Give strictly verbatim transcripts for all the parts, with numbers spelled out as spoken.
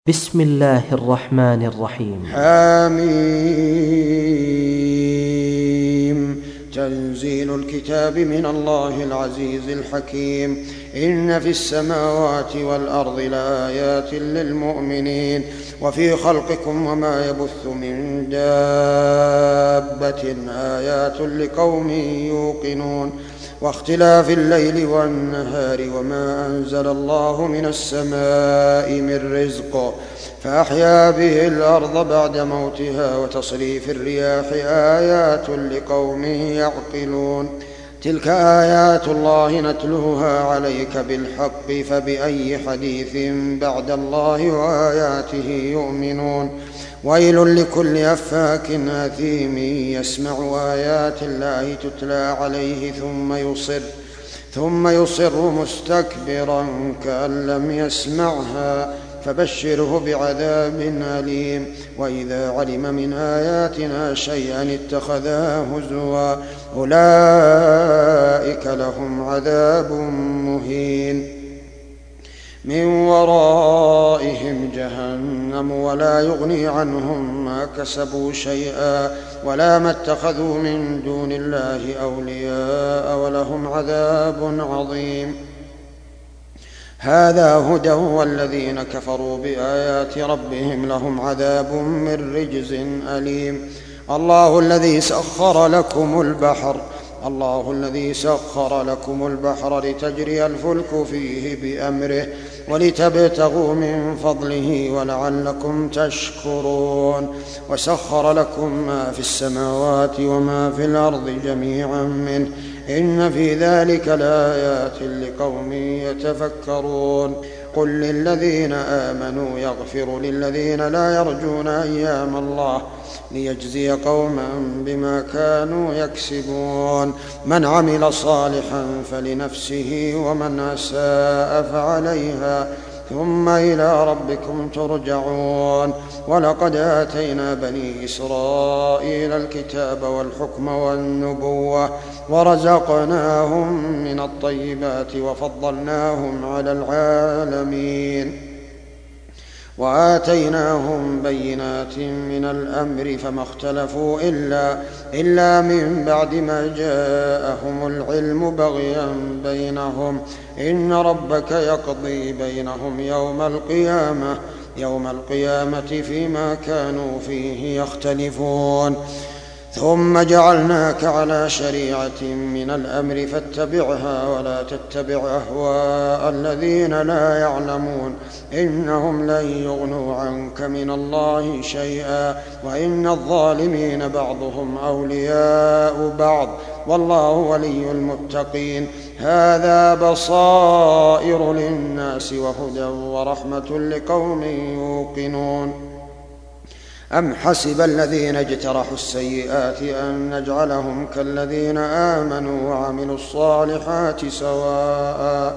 بسم الله الرحمن الرحيم. حميم. تنزيل الكتاب من الله العزيز الحكيم. إن في السماوات والأرض لآيات للمؤمنين وفي خلقكم وما يبث من دابة آيات لقوم يوقنون واختلاف الليل والنهار وما أنزل الله من السماء من رزق فأحيا به الأرض بعد موتها وتصريف الرياح آيات لقوم يعقلون. تلك آيات الله نتلوها عليك بالحق فبأي حديث بعد الله وآياته يؤمنون. ويل لكل أفاك أثيم يسمع آيات الله تتلى عليه ثم يصر ثم يصر مستكبرا كأن لم يسمعها فبشره بعذاب أليم. وإذا علم من آياتنا شيئا اتخذاه هزوا أولئك لهم عذاب مهين من ورائهم جهنم ولا يغني عنهم ما كسبوا شيئا ولا ما اتخذوا من دون الله أولياء ولهم عذاب عظيم. هذا هدى والذين كفروا بآيات ربهم لهم عذاب من رجز أليم. الله الذي سخر لكم البحر الله الذي سخر لكم البحر لتجري الفلك فيه بأمره ولتبتغوا من فضله ولعلكم تشكرون. وسخر لكم ما في السماوات وما في الأرض جميعا منه إن في ذلك لآيات لقوم يتفكرون. قل للذين آمنوا يغفروا للذين لا يرجون أيام الله ليجزي قوما بما كانوا يكسبون. من عمل صالحا فلنفسه ومن أساء فعليها ثم إلى ربكم ترجعون. ولقد آتينا بني إسرائيل الكتاب والحكم والنبوة ورزقناهم من الطيبات وفضلناهم على العالمين وآتيناهم بينات من الأمر فما اختلفوا إلا, إلا من بعد ما جاءهم العلم بغيا بينهم إن ربك يقضي بينهم يوم القيامة يوم القيامة فيما كانوا فيه يختلفون. ثم جعلناك على شريعة من الأمر فاتبعها ولا تتبع أهواء الذين لا يعلمون إنهم لن يغنوا عنك من الله شيئا وإن الظالمين بعضهم أولياء بعض والله ولي المتقين. هذا بصائر للناس وهدى ورحمة لقوم يوقنون. أم حسب الذين اجترحوا السيئات أن نجعلهم كالذين آمنوا وعملوا الصالحات سواء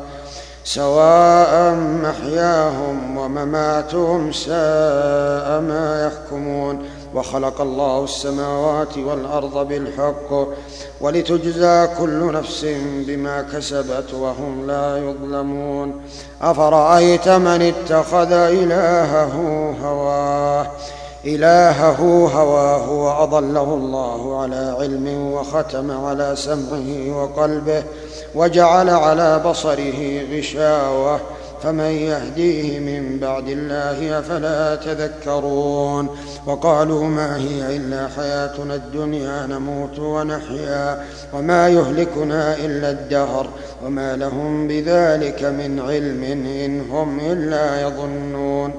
سواء محياهم ومماتهم ساء ما يحكمون. وخلق الله السماوات والأرض بالحق ولتجزى كل نفس بما كسبت وهم لا يظلمون. أفرأيت من اتخذ إلهه هواه إلهه هواه وأضله الله على علم وختم على سمعه وقلبه وجعل على بصره غشاوة فمن يهديه من بعد الله أفلا تذكرون. وقالوا ما هي إلا حياتنا الدنيا نموت ونحيا وما يهلكنا إلا الدهر وما لهم بذلك من علم إن هم إلا يظنون.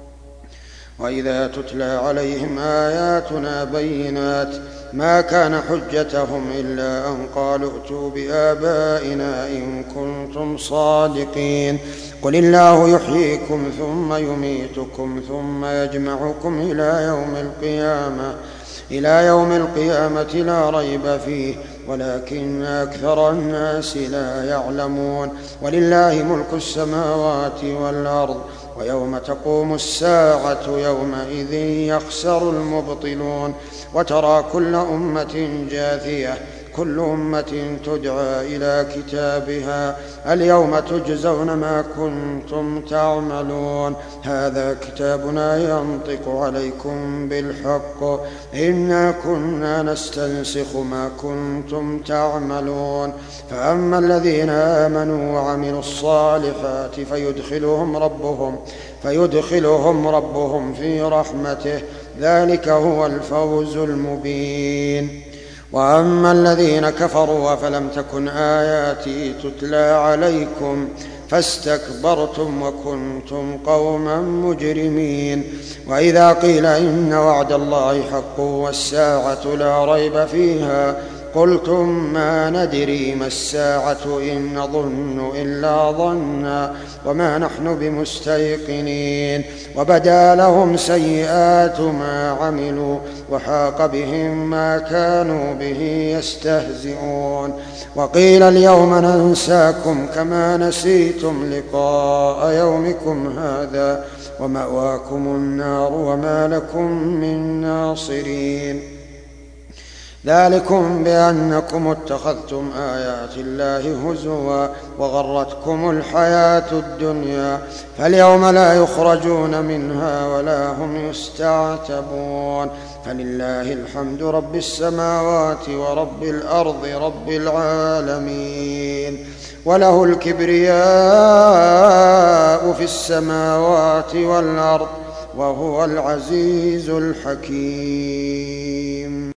وإذا تتلى عليهم آياتنا بينات ما كان حجتهم إلا أن قالوا ائتوا بآبائنا إن كنتم صادقين. قل الله يحييكم ثم يميتكم ثم يجمعكم إلى يوم القيامة إلى يوم القيامة لا ريب فيه ولكن أكثر الناس لا يعلمون. ولله ملك السماوات والأرض ويوم تقوم الساعة يومئذ يخسر المبطلون. وترى كل أمة جاثية كل أمة تدعى إلى كتابها اليوم تجزون ما كنتم تعملون هذا كتابنا ينطق عليكم بالحق إنا كنا نستنسخ ما كنتم تعملون فأما الذين آمنوا وعملوا الصالحات فيدخلهم ربهم فيدخلهم ربهم في رحمته ذلك هو الفوز المبين وأما الذين كفروا فلم تكن آياتي تتلى عليكم فاستكبرتم وكنتم قوما مجرمين وإذا قيل إن وعد الله حق والساعة لا ريب فيها قلتم ما ندري ما الساعة إن نظن إلا ظنا وما نحن بمستيقنين وبدا لهم سيئات ما عملوا وحاق بهم ما كانوا به يستهزئون وقيل اليوم ننساكم كما نسيتم لقاء يومكم هذا ومأواكم النار وما لكم من ناصرين ذلكم بأنكم اتخذتم آيات الله هزوا وغرتكم الحياة الدنيا فاليوم لا يخرجون منها ولا هم يستعتبون فلله الحمد رب السماوات ورب الأرض رب العالمين وله الكبرياء في السماوات والأرض وهو العزيز الحكيم.